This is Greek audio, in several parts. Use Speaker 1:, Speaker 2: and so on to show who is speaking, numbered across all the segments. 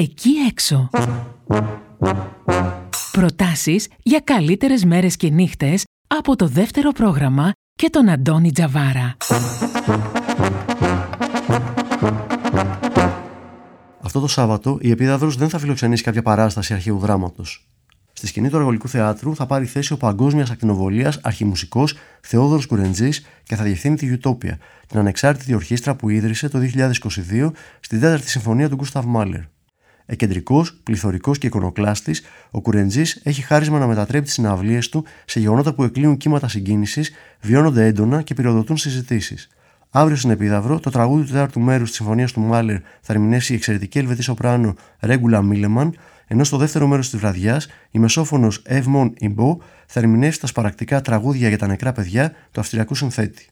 Speaker 1: εκεί έξω. Προτάσεις για καλύτερες μέρες και νύχτες από το δεύτερο πρόγραμμα και τον Αντώνη Τζαβάρα.
Speaker 2: Αυτό το Σάββατο η Επίδαυρος δεν θα φιλοξενήσει κάποια παράσταση αρχαίου δράματος. Στη σκηνή του Αργολικού Θεάτρου θα πάρει θέση ο παγκόσμιας ακτινοβολίας αρχιμουσικός Θεόδωρος Κουρεντζής και θα διευθύνει τη Utopia, την ανεξάρτητη ορχήστρα που ίδρυσε το 2022 στην 4η Συμφωνία του Γκούσταβ Μάλερ. Εκκεντρικός, πληθωρικός και εικονοκλάστης, ο Κουρεντζής έχει χάρισμα να μετατρέπει τις συναυλίες του σε γεγονότα που εκλείουν κύματα συγκίνησης, βιώνονται έντονα και πυροδοτούν συζητήσεις. Αύριο στην Επίδαυρο, το τραγούδι του 4ου μέρους της Συμφωνίας του Μάλερ θα ερμηνεύσει η εξαιρετική Ελβετή σοπράνο Ρέγκουλα Μίλεμαν, ενώ στο δεύτερο μέρος της βραδιάς η μεσόφωνος Εύμον Ιμπό θα ερμηνεύσει τα σπαρακτικά τραγούδια για τα νεκρά παιδιά του αυστριακού συνθέτη.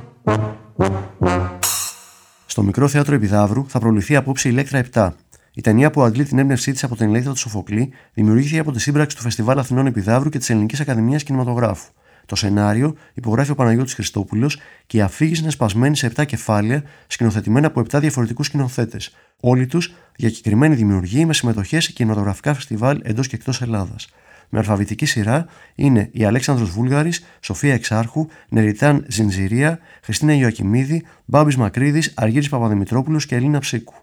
Speaker 2: Στο Μικρό Θέατρο Επιδαύρου θα προβληθεί απόψε η Ηλέκτρα 7. Η ταινία που αντλεί την έμπνευσή της από την Ηλέκτρα του Σοφοκλή δημιουργήθηκε από τη σύμπραξη του Φεστιβάλ Αθηνών Επιδαύρου και της Ελληνικής Ακαδημίας Κινηματογράφου. Το σενάριο υπογράφει ο Παναγιώτης Χριστόπουλος και η αφήγηση είναι σπασμένη σε 7 κεφάλαια, σκηνοθετημένα από 7 διαφορετικούς σκηνοθέτες. Όλοι τους διακεκριμένοι δημιουργοί με συμμετοχές σε κινηματογραφικά φεστιβάλ εντός και εκτός Ελλάδας. Με αλφαβητική σειρά είναι η Αλέξανδρος Βούλγαρης, Σοφία Εξάρχου, Νεριτάν Ζινζηρία, Χριστίνα Ιωακιμίδη, Μπάμπης Μακρύδης, Αργύρης Παπαδημητρόπουλος και Ελίνα Ψίκου.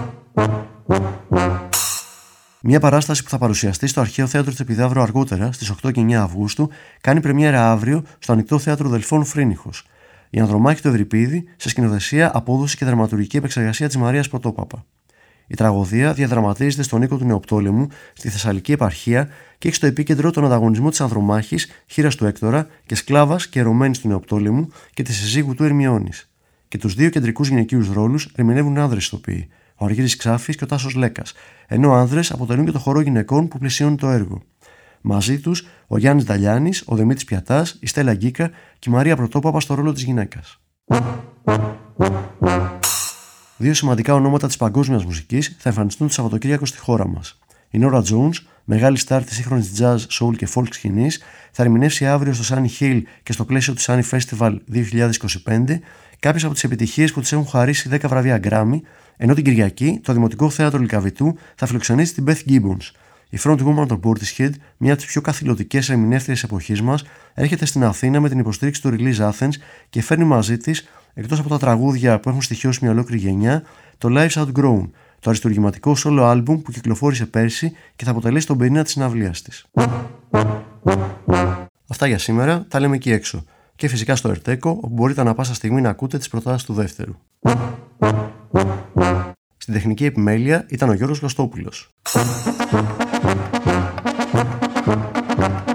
Speaker 2: Μια παράσταση που θα παρουσιαστεί στο Αρχαίο Θέατρο της Επιδαύρου αργότερα, στις 8 και 9 Αυγούστου, κάνει πρεμιέρα αύριο στο Ανοιχτό Θέατρο Δελφών Φρίνιχος. Η Ανδρομάχη του Ευρυπίδη σε σκηνοθεσία, απόδοση και δραματουργική επεξεργασία της Μαρίας Πρωτόπαπα. Η τραγωδία διαδραματίζεται στον οίκο του Νεοπτόλεμου, στη Θεσσαλική επαρχία και έχει στο επίκεντρο τον ανταγωνισμό της Ανδρομάχης, χήρας του Έκτορα και σκλάβας και ερωμένης του Νεοπτόλεμου και της συζύγου του Ερμιώνης. Και τους δύο κεντρικούς γυναικείους ρόλους ερμηνεύουν άνδρες ηθοποιοί, ο Αργύρης Ξάφης και ο Τάσος Λέκας, ενώ άνδρες αποτελούν και το χορό γυναικών που πλαισιώνει το έργο. Μαζί τους ο Γιάννης Νταλιάνης, ο Δημήτρης Πιατάς, η Στέλλα Γκίκα και η Μαρία Πρωτόπαπα στο ρόλο της γυναίκας. Δύο σημαντικά ονόματα της παγκόσμιας μουσικής θα εμφανιστούν το Σαββατοκύριακο στη χώρα μας. Η Νόρα Τζόουνς, μεγάλη στάρ της σύγχρονης jazz, soul και folk σκηνής, θα ερμηνεύσει αύριο στο Sunny Hill και στο πλαίσιο του Sunny Festival 2025 κάποιες από τις επιτυχίες που της έχουν χαρίσει 10 βραβεία Grammy, ενώ την Κυριακή το Δημοτικό Θέατρο Λυκαβητού θα φιλοξενήσει την Beth Gibbons. Η frontwoman των Portishead, μία από τις πιο καθηλωτικές ερμηνεύτριες εποχής μας, έρχεται στην Αθήνα με την υποστήριξη του Release Athens και φέρνει μαζί της, εκτός από τα τραγούδια που έχουν στοιχειώσει μια ολόκληρη γενιά, το Life's Outgrown, το αριστουργηματικό solo album που κυκλοφόρησε πέρσι και θα αποτελέσει τον πυρήνα της συναυλίας της. Αυτά για σήμερα, τα λέμε εκεί έξω. Και φυσικά στο Ερτέκο, όπου μπορείτε ανα πάσα στιγμή να ακούτε τις προτάσεις του δεύτερου. Στην τεχνική επιμέλεια ήταν ο Γιώργος Κωστόπουλος.